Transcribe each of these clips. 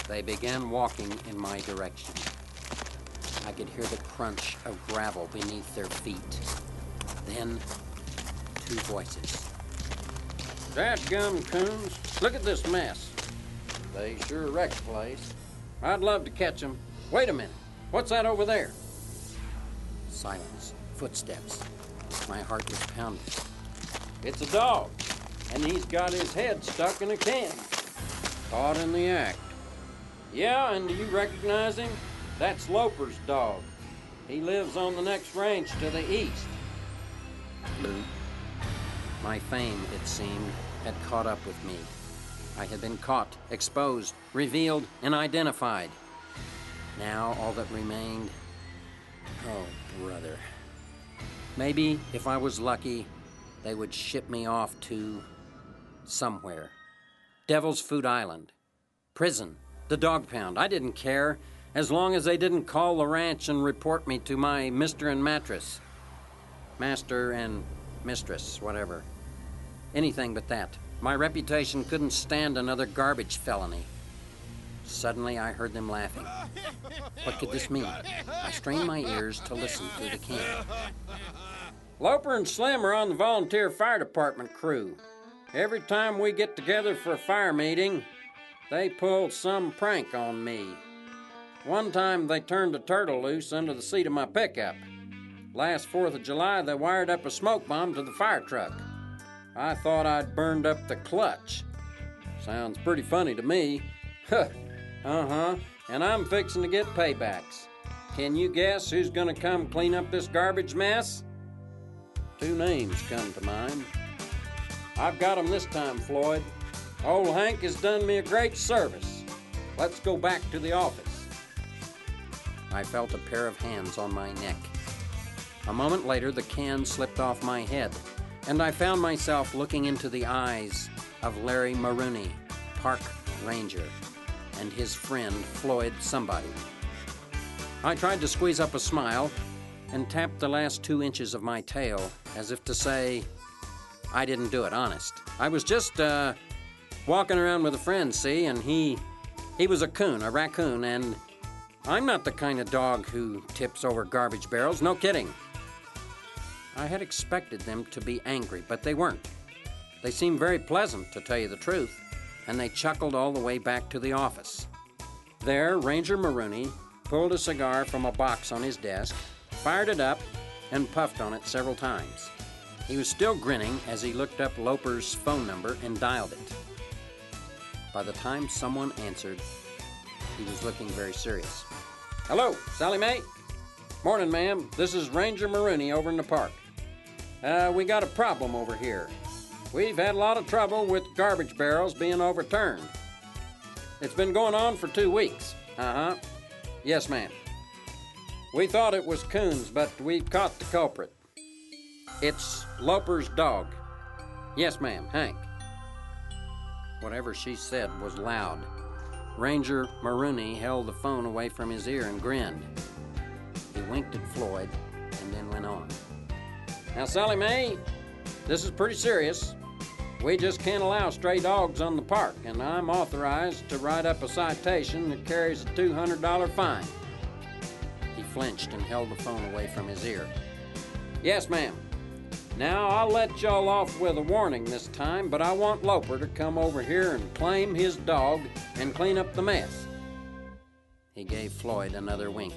They began walking in my direction. I could hear the crunch of gravel beneath their feet. Then, two voices. Dadgum coons, look at this mess. They sure wrecked the place. I'd love to catch them. Wait a minute. What's that over there? Silence. Footsteps. My heart was pounding. It's a dog, and he's got his head stuck in a can. Caught in the act. Yeah, and do you recognize him? That's Loper's dog. He lives on the next ranch to the east. Bloop. My fame, it seemed, had caught up with me. I had been caught, exposed, revealed, and identified. Now all that remained... Oh, brother. Maybe, if I was lucky, they would ship me off to... somewhere. Devil's Food Island. Prison. The dog pound. I didn't care, as long as they didn't call the ranch and report me to my Mr. and Mattress. Master and mistress, whatever. Anything but that. My reputation couldn't stand another garbage felony. Suddenly, I heard them laughing. What could this mean? I strained my ears to listen through the can. Loper and Slim are on the volunteer fire department crew. Every time we get together for a fire meeting, they pull some prank on me. One time, they turned a turtle loose under the seat of my pickup. Last 4th of July, they wired up a smoke bomb to the fire truck. I thought I'd burned up the clutch. Sounds pretty funny to me. Uh-huh. And I'm fixing to get paybacks. Can you guess who's gonna come clean up this garbage mess? 2 names come to mind. I've got 'em this time, Floyd. Old Hank has done me a great service. Let's go back to the office. I felt a pair of hands on my neck. A moment later, the can slipped off my head, and I found myself looking into the eyes of Larry Maroney, park ranger, and his friend, Floyd somebody. I tried to squeeze up a smile and tapped the last 2 inches of my tail as if to say, I didn't do it, honest. I was just, walking around with a friend, see, and he was a raccoon, and I'm not the kind of dog who tips over garbage barrels, no kidding. I had expected them to be angry, but they weren't. They seemed very pleasant, to tell you the truth, and they chuckled all the way back to the office. There, Ranger Maroney pulled a cigar from a box on his desk, fired it up, and puffed on it several times. He was still grinning as he looked up Loper's phone number and dialed it. By the time someone answered, he was looking very serious. Hello, Sally Mae? Morning, ma'am. This is Ranger Maroney over in the park. We got a problem over here. We've had a lot of trouble with garbage barrels being overturned. It's been going on for 2 weeks. Uh-huh. Yes, ma'am. We thought it was coons, but we've caught the culprit. It's Loper's dog. Yes, ma'am, Hank. Whatever she said was loud. Ranger Maroney held the phone away from his ear and grinned. He winked at Floyd and then went on. Now, Sally Mae, this is pretty serious. We just can't allow stray dogs on the park, and I'm authorized to write up a citation that carries a $200 fine. He flinched and held the phone away from his ear. Yes, ma'am. Now, I'll let y'all off with a warning this time, but I want Loper to come over here and claim his dog and clean up the mess. He gave Floyd another wink.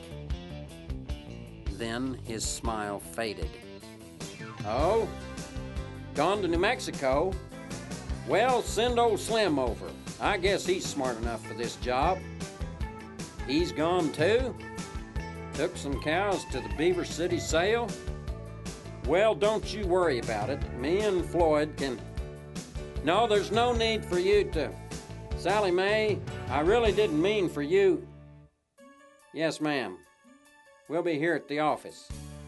Then his smile faded. Oh? Gone to New Mexico? Well, send old Slim over. I guess he's smart enough for this job. He's gone too? Took some cows to the Beaver City sale? Well, don't you worry about it. Me and Floyd can... No, there's no need for you to... Sally Mae, I really didn't mean for you... Yes, ma'am. We'll be here at the office.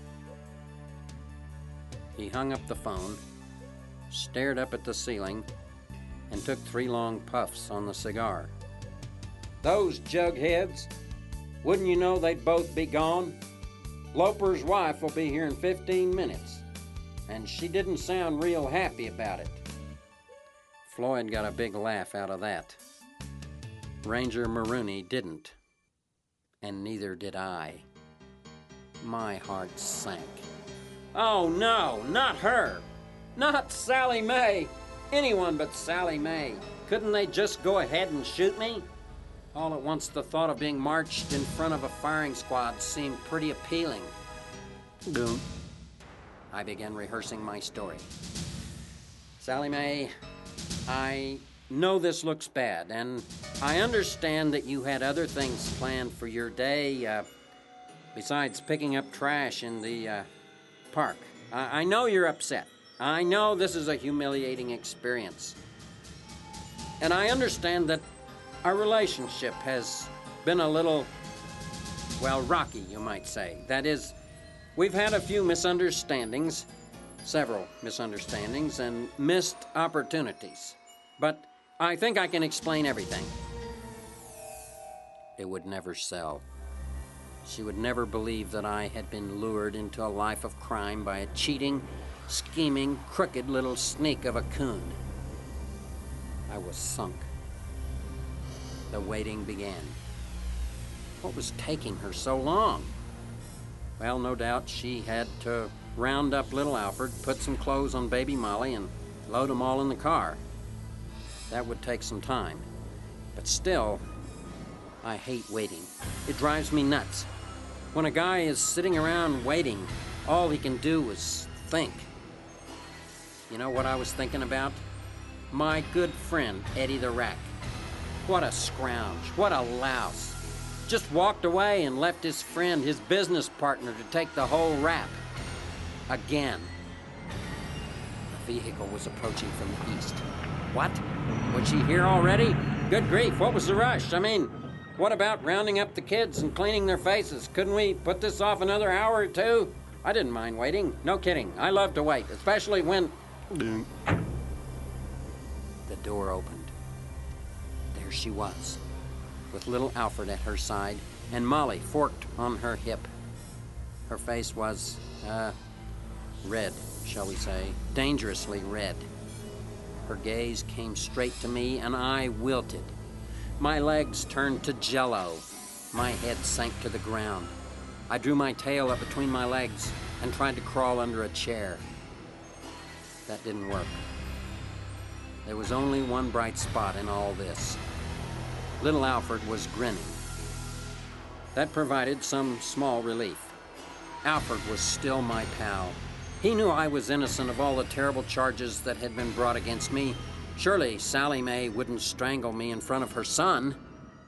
He hung up the phone, stared up at the ceiling, and took 3 long puffs on the cigar. Those jugheads, wouldn't you know they'd both be gone? Loper's wife will be here in 15 minutes, and she didn't sound real happy about it. Floyd got a big laugh out of that. Ranger Maroney didn't, and neither did I. My heart sank. Oh no, not her! Not Sally Mae! Anyone but Sally Mae. Couldn't they just go ahead and shoot me? All at once, the thought of being marched in front of a firing squad seemed pretty appealing. Boom. I began rehearsing my story. Sally Mae, I know this looks bad, and I understand that you had other things planned for your day, besides picking up trash in the park. I know you're upset. I know this is a humiliating experience. And I understand that our relationship has been a little, well, rocky, you might say. That is, we've had a few misunderstandings, several misunderstandings, and missed opportunities. But I think I can explain everything. It would never sell. She would never believe that I had been lured into a life of crime by a cheating, scheming, crooked little sneak of a coon. I was sunk. The waiting began. What was taking her so long? Well, no doubt she had to round up little Alfred, put some clothes on baby Molly, and load them all in the car. That would take some time. But still, I hate waiting. It drives me nuts. When a guy is sitting around waiting, all he can do is think. You know what I was thinking about? My good friend, Eddie the Rack. What a scrounge, what a louse. Just walked away and left his friend, his business partner, to take the whole rap. Again. The vehicle was approaching from the east. What? Was she here already? Good grief, what was the rush? I mean, what about rounding up the kids and cleaning their faces? Couldn't we put this off another hour or two? I didn't mind waiting. No kidding. I love to wait, especially when... The door opened. There she was, with little Alfred at her side and Molly forked on her hip. Her face was, red, shall we say, dangerously red. Her gaze came straight to me and I wilted. My legs turned to jello. My head sank to the ground. I drew my tail up between my legs and tried to crawl under a chair. That didn't work. There was only one bright spot in all this. Little Alfred was grinning. That provided some small relief. Alfred was still my pal. He knew I was innocent of all the terrible charges that had been brought against me. Surely Sally Mae wouldn't strangle me in front of her son.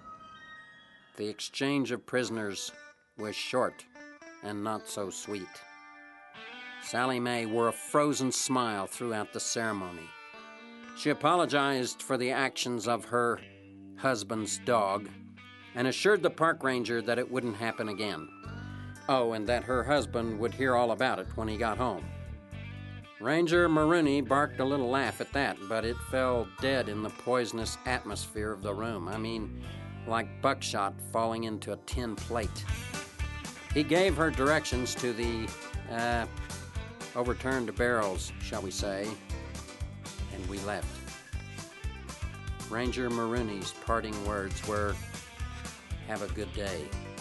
The exchange of prisoners was short and not so sweet. Sally Mae wore a frozen smile throughout the ceremony. She apologized for the actions of her husband's dog and assured the park ranger that it wouldn't happen again. Oh, and that her husband would hear all about it when he got home. Ranger Maroney barked a little laugh at that, but it fell dead in the poisonous atmosphere of the room. I mean, like buckshot falling into a tin plate. He gave her directions to the, overturned barrels, shall we say, and we left. Ranger Maroney's parting words were, "Have a good day."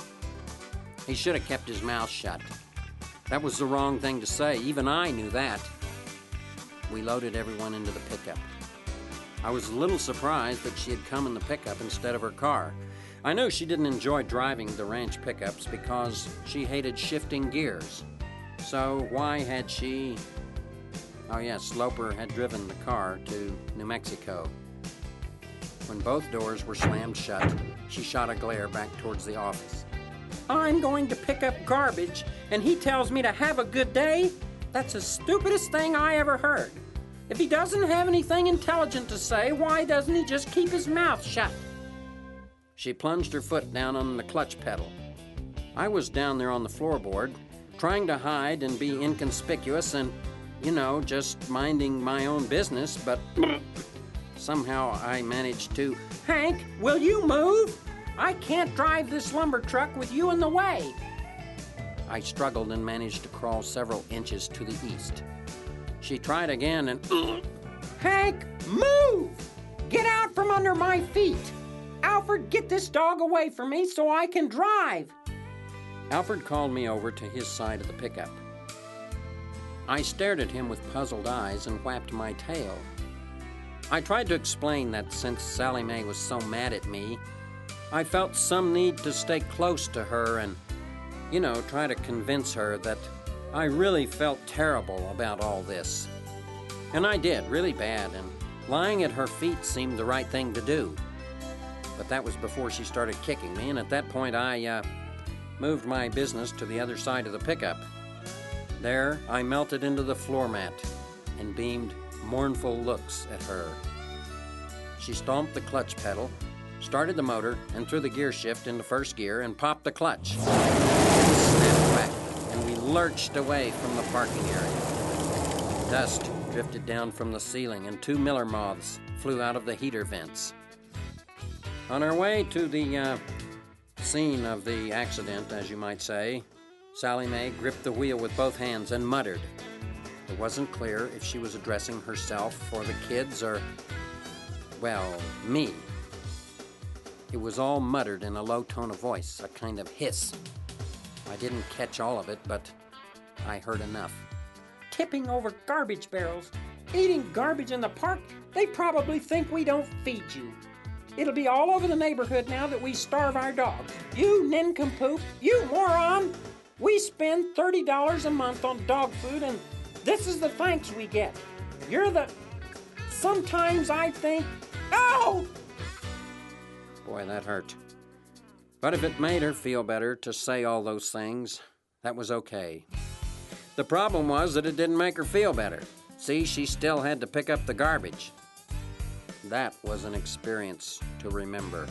He should have kept his mouth shut. That was the wrong thing to say. Even I knew that. We loaded everyone into the pickup. I was a little surprised that she had come in the pickup instead of her car. I knew she didn't enjoy driving the ranch pickups because she hated shifting gears. So why had she... Oh yes, Sloper had driven the car to New Mexico. When both doors were slammed shut, she shot a glare back towards the office. I'm going to pick up garbage, and he tells me to have a good day? That's the stupidest thing I ever heard. If he doesn't have anything intelligent to say, why doesn't he just keep his mouth shut? She plunged her foot down on the clutch pedal. I was down there on the floorboard, trying to hide and be inconspicuous and, just minding my own business, but somehow I managed to... Hank, will you move? I can't drive this lumber truck with you in the way. I struggled and managed to crawl several inches to the east. She tried again and... Hank, move! Get out from under my feet! Alfred Alfred, get this dog away from me so I can drive. Alfred called me over to his side of the pickup. I stared at him with puzzled eyes and whapped my tail. I tried to explain that since Sally Mae was so mad at me, I felt some need to stay close to her and, try to convince her that I really felt terrible about all this. And I did, really bad, and lying at her feet seemed the right thing to do. But that was before she started kicking me, and at that point I moved my business to the other side of the pickup. There, I melted into the floor mat and beamed mournful looks at her. She stomped the clutch pedal, started the motor, and threw the gear shift into first gear and popped the clutch. It snapped back, and we lurched away from the parking area. Dust drifted down from the ceiling, and 2 miller moths flew out of the heater vents. On our way to the scene of the accident, as you might say, Sally Mae gripped the wheel with both hands and muttered. It wasn't clear if she was addressing herself or the kids or, me. It was all muttered in a low tone of voice, a kind of hiss. I didn't catch all of it, but I heard enough. Tipping over garbage barrels, eating garbage in the park, they probably think we don't feed you. It'll be all over the neighborhood now that we starve our dogs. You nincompoop, you moron! We spend $30 a month on dog food, and this is the thanks we get. Sometimes I think, oh! Boy, that hurt. But if it made her feel better to say all those things, that was okay. The problem was that it didn't make her feel better. See, she still had to pick up the garbage. That was an experience to remember.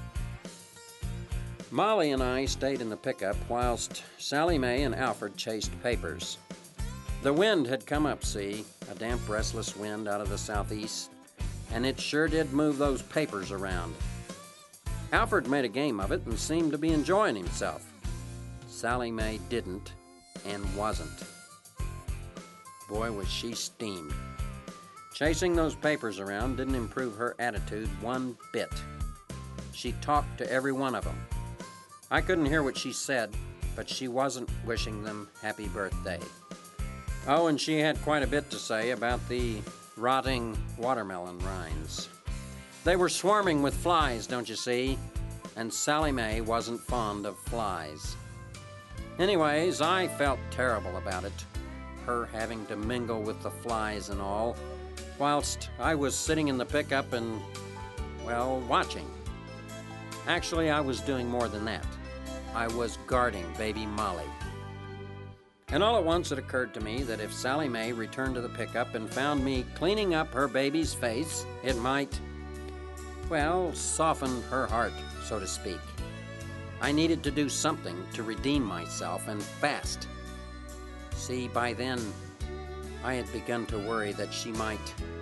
Molly and I stayed in the pickup whilst Sally Mae and Alfred chased papers. The wind had come up, see, a damp, restless wind out of the southeast, and it sure did move those papers around. Alfred made a game of it and seemed to be enjoying himself. Sally Mae didn't and wasn't. Boy, was she steamed. Chasing those papers around didn't improve her attitude one bit. She talked to every one of them. I couldn't hear what she said, but she wasn't wishing them happy birthday. Oh, and she had quite a bit to say about the rotting watermelon rinds. They were swarming with flies, don't you see? And Sally Mae wasn't fond of flies. Anyways, I felt terrible about it, her having to mingle with the flies and all, whilst I was sitting in the pickup and, watching. Actually, I was doing more than that. I was guarding baby Molly. And all at once it occurred to me that if Sally Mae returned to the pickup and found me cleaning up her baby's face, it might, soften her heart, so to speak. I needed to do something to redeem myself, and fast. See, by then, I had begun to worry that she might,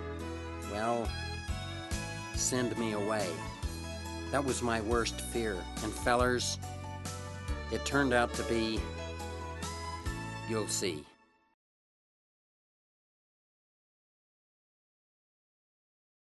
send me away. That was my worst fear. And fellers, it turned out to be, you'll see.